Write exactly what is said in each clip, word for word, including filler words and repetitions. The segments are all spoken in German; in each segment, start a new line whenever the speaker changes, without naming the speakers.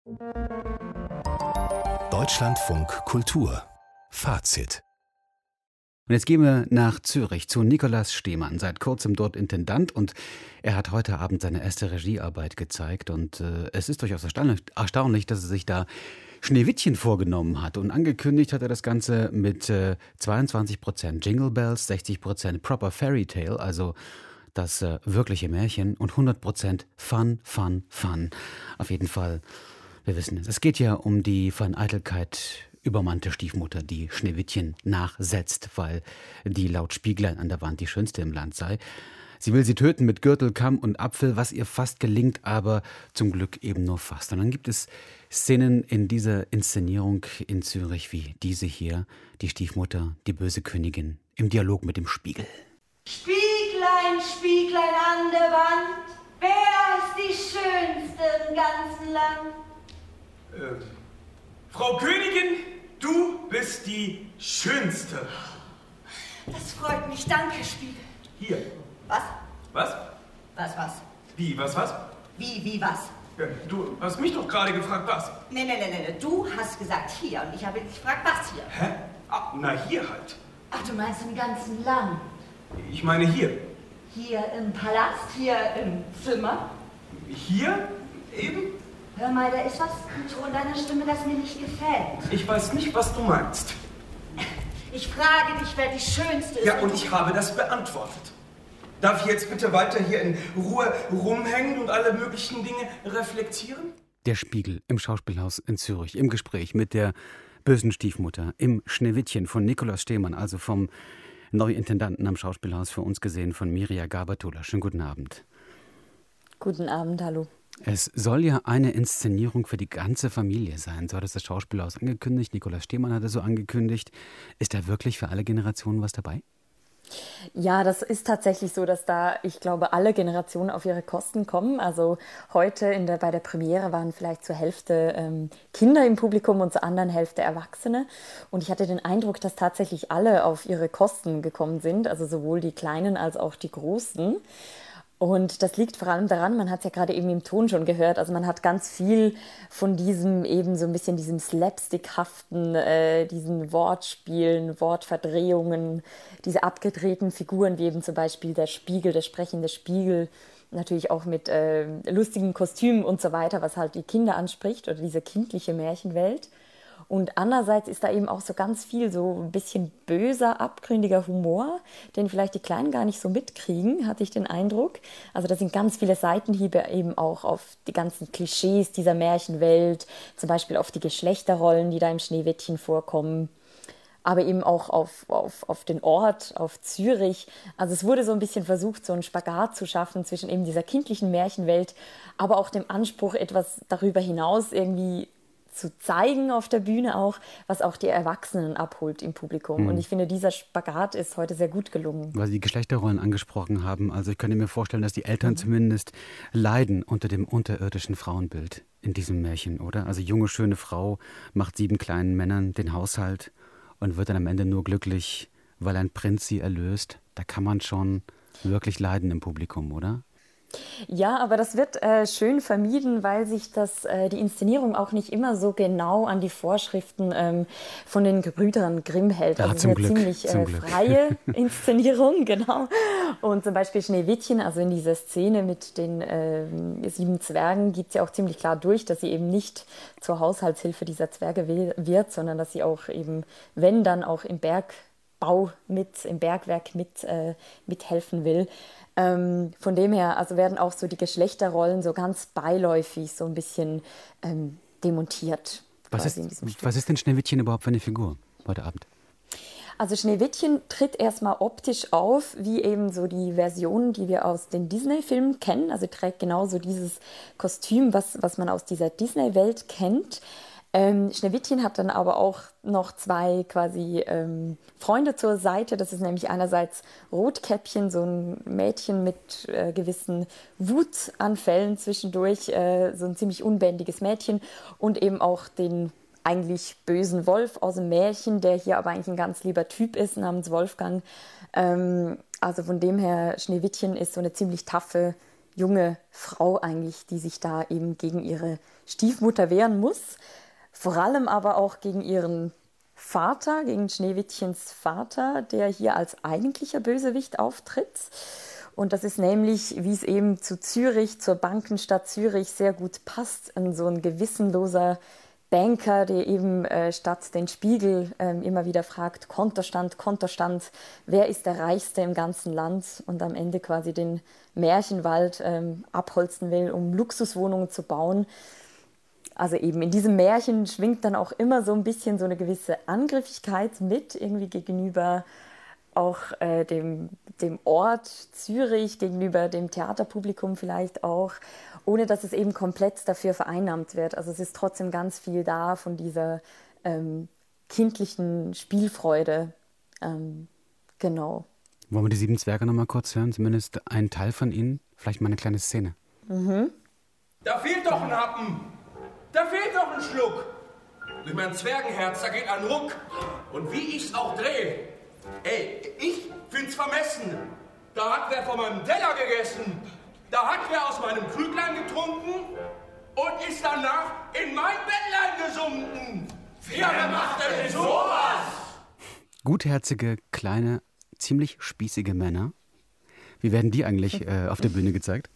Deutschlandfunk Kultur Fazit.
Und jetzt gehen wir nach Zürich zu Nikolaus Stemann, seit kurzem dort Intendant, und er hat heute Abend seine erste Regiearbeit gezeigt und äh, es ist durchaus erstaunlich, erstaunlich, dass er sich da Schneewittchen vorgenommen hat, und angekündigt hat er das Ganze mit äh, zweiundzwanzig Prozent Jingle Bells, sechzig Prozent Proper Fairy Tale, also das äh, wirkliche Märchen, und hundert Prozent Fun, Fun, Fun. Auf jeden Fall, wir wissen es, es geht ja um die von Eitelkeit übermannte Stiefmutter, die Schneewittchen nachsetzt, weil die laut Spieglein an der Wand die schönste im Land sei. Sie will sie töten mit Gürtel, Kamm und Apfel, was ihr fast gelingt, aber zum Glück eben nur fast. Und dann gibt es Szenen in dieser Inszenierung in Zürich wie diese hier, die Stiefmutter, die böse Königin, im Dialog mit dem Spiegel.
Spieglein, Spieglein an der Wand, wer ist die Schönste im ganzen Land?
Äh, Frau Königin, du bist die Schönste.
Das freut mich, danke, Spiegel.
Hier.
Was?
Was?
Was, was?
Wie, was, was?
Wie, wie, was?
Ja, du hast mich doch gerade gefragt, was?
Nee, nee, nee, nee, du hast gesagt hier und ich habe dich gefragt, was hier?
Hä? Ah, na, hier halt.
Ach, du meinst im ganzen Land?
Ich meine hier.
Hier im Palast, hier im Zimmer?
Hier? Eben?
Hör mal, da ist was im Ton deiner Stimme, das mir nicht gefällt.
Ich weiß nicht, was du meinst.
Ich frage dich, wer die Schönste ist.
Ja, und ich habe das beantwortet. Darf ich jetzt bitte weiter hier in Ruhe rumhängen und alle möglichen Dinge reflektieren?
Der Spiegel im Schauspielhaus in Zürich, im Gespräch mit der bösen Stiefmutter, im Schneewittchen von Nikolaus Stemann, also vom Neuintendanten am Schauspielhaus, für uns gesehen von Mirja Gabatulla. Schönen guten Abend.
Guten Abend, hallo.
Es soll ja eine Inszenierung für die ganze Familie sein, so hat es das Schauspielhaus angekündigt. Nikolaus Stemann hat es so angekündigt. Ist da wirklich für alle Generationen was dabei?
Ja, das ist tatsächlich so, dass da, ich glaube, alle Generationen auf ihre Kosten kommen. Also heute in der, bei der Premiere waren vielleicht zur Hälfte ähm, Kinder im Publikum und zur anderen Hälfte Erwachsene. Und ich hatte den Eindruck, dass tatsächlich alle auf ihre Kosten gekommen sind, also sowohl die Kleinen als auch die Großen. Und das liegt vor allem daran, man hat es ja gerade eben im Ton schon gehört, also man hat ganz viel von diesem eben so ein bisschen diesem Slapstickhaften, äh, diesen Wortspielen, Wortverdrehungen, diese abgedrehten Figuren, wie eben zum Beispiel der Spiegel, der sprechende Spiegel, natürlich auch mit äh, lustigen Kostümen und so weiter, was halt die Kinder anspricht oder diese kindliche Märchenwelt. Und andererseits ist da eben auch so ganz viel so ein bisschen böser, abgründiger Humor, den vielleicht die Kleinen gar nicht so mitkriegen, hatte ich den Eindruck. Also da sind ganz viele Seitenhiebe eben auch auf die ganzen Klischees dieser Märchenwelt, zum Beispiel auf die Geschlechterrollen, die da im Schneewittchen vorkommen, aber eben auch auf, auf, auf den Ort, auf Zürich. Also es wurde so ein bisschen versucht, so einen Spagat zu schaffen zwischen eben dieser kindlichen Märchenwelt, aber auch dem Anspruch, etwas darüber hinaus irgendwie zu zeigen auf der Bühne auch, was auch die Erwachsenen abholt im Publikum. Mhm. Und ich finde, dieser Spagat ist heute sehr gut gelungen.
Weil Sie die Geschlechterrollen angesprochen haben. Also ich könnte mir vorstellen, dass die Eltern mhm. zumindest leiden unter dem unterirdischen Frauenbild in diesem Märchen, oder? Also junge, schöne Frau macht sieben kleinen Männern den Haushalt und wird dann am Ende nur glücklich, weil ein Prinz sie erlöst. Da kann man schon wirklich leiden im Publikum, oder?
Ja, aber das wird äh, schön vermieden, weil sich das, äh, die Inszenierung auch nicht immer so genau an die Vorschriften ähm, von den Gebrüdern Grimm hält.
Ja,
also es ist eine
Glück,
ziemlich äh, freie Inszenierung, genau. Und zum Beispiel Schneewittchen, also in dieser Szene mit den äh, sieben Zwergen, gibt es ja auch ziemlich klar durch, dass sie eben nicht zur Haushaltshilfe dieser Zwerge wird, sondern dass sie auch eben, wenn dann auch im Bergbau mit, im Bergwerk mit, äh, mithelfen will. Ähm, von dem her, also werden auch so die Geschlechterrollen so ganz beiläufig so ein bisschen ähm, demontiert.
Was ist, was ist denn Schneewittchen überhaupt für eine Figur heute Abend?
Also Schneewittchen tritt erstmal optisch auf, wie eben so die Versionen, die wir aus den Disney-Filmen kennen. Also trägt genauso dieses Kostüm, was, was man aus dieser Disney-Welt kennt. Ähm, Schneewittchen hat dann aber auch noch zwei quasi ähm, Freunde zur Seite. Das ist nämlich einerseits Rotkäppchen, so ein Mädchen mit äh, gewissen Wutanfällen zwischendurch, äh, so ein ziemlich unbändiges Mädchen, und eben auch den eigentlich bösen Wolf aus dem Märchen, der hier aber eigentlich ein ganz lieber Typ ist, namens Wolfgang. Ähm, also von dem her, Schneewittchen ist so eine ziemlich taffe junge Frau eigentlich, die sich da eben gegen ihre Stiefmutter wehren muss. Vor allem aber auch gegen ihren Vater, gegen Schneewittchens Vater, der hier als eigentlicher Bösewicht auftritt. Und das ist nämlich, wie es eben zu Zürich, zur Bankenstadt Zürich sehr gut passt, so ein gewissenloser Banker, der eben äh, statt den Spiegel äh, immer wieder fragt, Kontostand, Kontostand, wer ist der Reichste im ganzen Land, und am Ende quasi den Märchenwald ähm, abholzen will, um Luxuswohnungen zu bauen. Also eben in diesem Märchen schwingt dann auch immer so ein bisschen so eine gewisse Angriffigkeit mit, irgendwie gegenüber auch äh, dem, dem Ort Zürich, gegenüber dem Theaterpublikum vielleicht auch, ohne dass es eben komplett dafür vereinnahmt wird. Also es ist trotzdem ganz viel da von dieser ähm, kindlichen Spielfreude. Ähm, genau.
Wollen wir die Sieben Zwerge noch mal kurz hören? Zumindest einen Teil von ihnen? Vielleicht mal eine kleine Szene.
Mhm.
Da fehlt doch ein Happen. Da fehlt doch ein Schluck. Durch mein Zwergenherz, da geht ein Ruck. Und wie ich's auch drehe. Ey, ich find's vermessen. Da hat wer von meinem Teller gegessen. Da hat wer aus meinem Krüglein getrunken und ist danach in mein Bettlein gesunken. Wer, wer macht denn sowas?
Gutherzige, kleine, ziemlich spießige Männer. Wie werden die eigentlich äh, auf der Bühne gezeigt?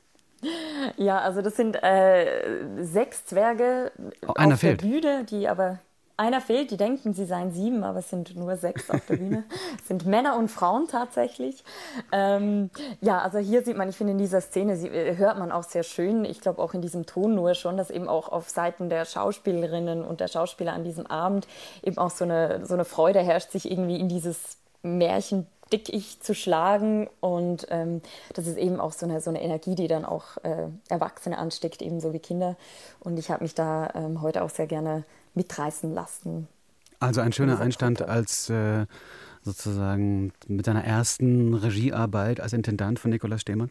Ja, also das sind äh, sechs Zwerge
oh, einer
auf
fehlt.
der Bühne, die aber... Einer fehlt, die denken, sie seien sieben, aber es sind nur sechs auf der Bühne. Es sind Männer und Frauen tatsächlich. Ähm, ja, also hier sieht man, ich finde in dieser Szene sie, hört man auch sehr schön, ich glaube auch in diesem Ton nur schon, dass eben auch auf Seiten der Schauspielerinnen und der Schauspieler an diesem Abend eben auch so eine, so eine Freude herrscht, sich irgendwie in dieses Märchen Dickicht zu schlagen, und ähm, das ist eben auch so eine, so eine Energie, die dann auch äh, Erwachsene ansteckt, ebenso wie Kinder, und ich habe mich da ähm, heute auch sehr gerne mitreißen lassen.
Also ein schöner Einstand als äh, sozusagen mit seiner ersten Regiearbeit als Intendant von Nikolaus Stemann?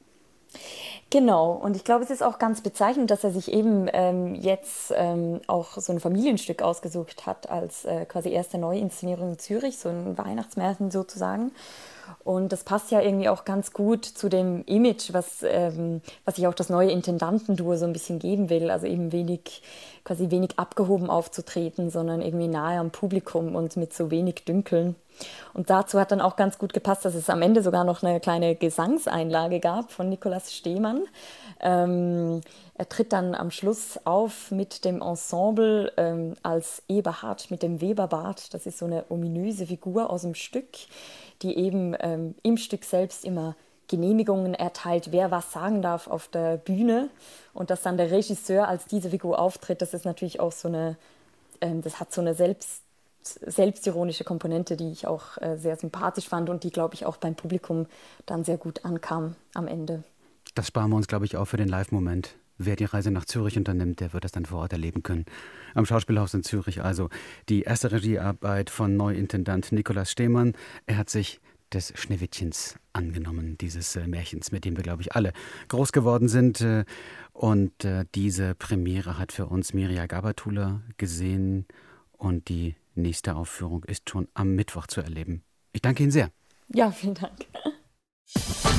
Genau, und ich glaube, es ist auch ganz bezeichnend, dass er sich eben ähm, jetzt ähm, auch so ein Familienstück ausgesucht hat als äh, quasi erste Neuinszenierung in Zürich, so ein Weihnachtsmärchen sozusagen. Und das passt ja irgendwie auch ganz gut zu dem Image, was, ähm, was sich auch das neue Intendantenduo so ein bisschen geben will. Also eben wenig, quasi wenig abgehoben aufzutreten, sondern irgendwie nahe am Publikum und mit so wenig Dünkeln. Und dazu hat dann auch ganz gut gepasst, dass es am Ende sogar noch eine kleine Gesangseinlage gab von Nikolaus Stemann. Ähm, er tritt dann am Schluss auf mit dem Ensemble ähm, als Eberhard mit dem Weberbart. Das ist so eine ominöse Figur aus dem Stück, die eben ähm, im Stück selbst immer Genehmigungen erteilt, wer was sagen darf auf der Bühne. Und dass dann der Regisseur als diese Figur auftritt, das ist natürlich auch so eine, ähm, das hat so eine Selbst selbstironische Komponente, die ich auch äh, sehr sympathisch fand und die, glaube ich, auch beim Publikum dann sehr gut ankam am Ende.
Das sparen wir uns, glaube ich, auch für den Live-Moment. Wer die Reise nach Zürich unternimmt, der wird das dann vor Ort erleben können. Am Schauspielhaus in Zürich also die erste Regiearbeit von Neuintendant Nikolaus Stemann. Er hat sich des Schneewittchens angenommen, dieses äh, Märchens, mit dem wir, glaube ich, alle groß geworden sind. Äh, und äh, diese Premiere hat für uns Mirja Gabatuller gesehen, und die nächste Aufführung ist schon am Mittwoch zu erleben. Ich danke Ihnen sehr.
Ja, vielen Dank.